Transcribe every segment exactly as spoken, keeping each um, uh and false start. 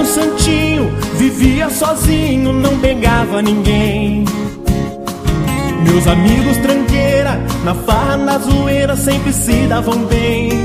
santinho, vivia sozinho, não pegava ninguém. Meus amigos tranqueira, na farra, na zoeira, sempre se davam bem.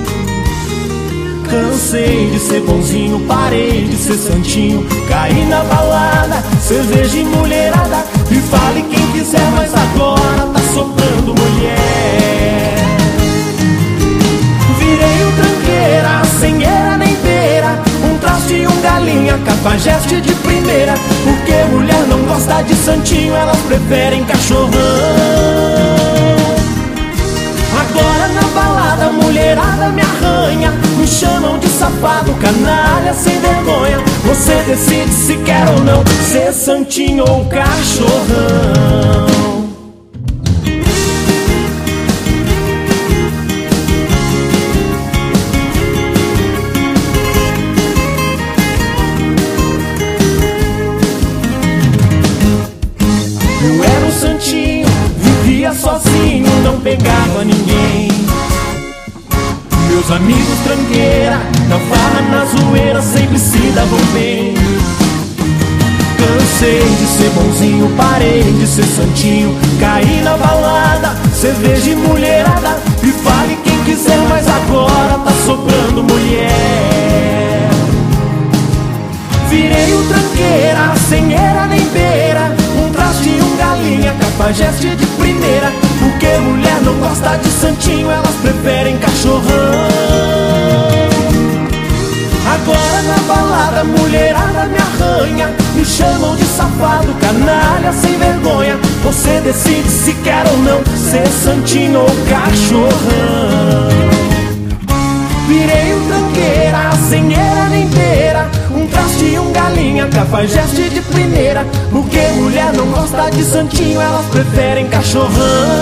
Cansei de ser bonzinho, parei de ser santinho, caí na balada, cerveja e mulherada. E fale quem quiser, mas agora tá sobrando mulher. Virei o tranqueira, sem era nem beira, um traste e um galinha, cafajeste de primeira. Porque mulher não gosta de santinho, elas preferem cachorrão. Agora na balada, mulherada me arranha, me chamam de safado, canalha sem vergonha. Você decide se quer ou não ser santinho ou cachorrão. Eu era um santinho, vivia sozinho, não pegava ninguém. Meus amigos tranqueira, na farra, na zoeira, sempre se davam bem. Cansei de ser bonzinho, parei de ser santinho, caí na balada, cerveja e mulherada. E fale quem quiser, mas agora tá sobrando mulher. Virei o tranqueira, sem era nem beira, um traste e um galinha, cafajeste de primeira. Porque mulher não gosta de santinho, elas preferem cachorrão. Agora na balada, mulherada me arranha, me chamam de safado, canalha sem vergonha. Você decide se quer ou não ser santinho ou cachorrão. Virei o tranqueira, sem era nem beira, um traste e um galinha, cafajeste de primeira. Porque mulher não gosta de santinho, elas preferem cachorrão.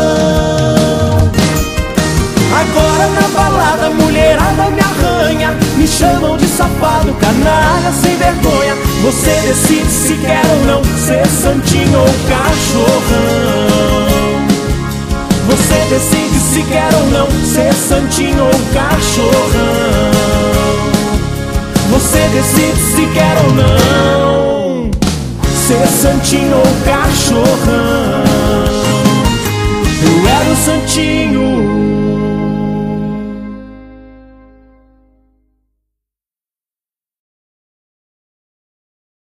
Agora na balada, mulherada me arranha, me chamam de safado, canalha sem vergonha. Você decide se quer ou não ser santinho ou cachorrão. Você decide se quer ou não ser santinho ou cachorrão. Você decide se quer ou não ser santinho ou cachorrão. Eu era um santinho,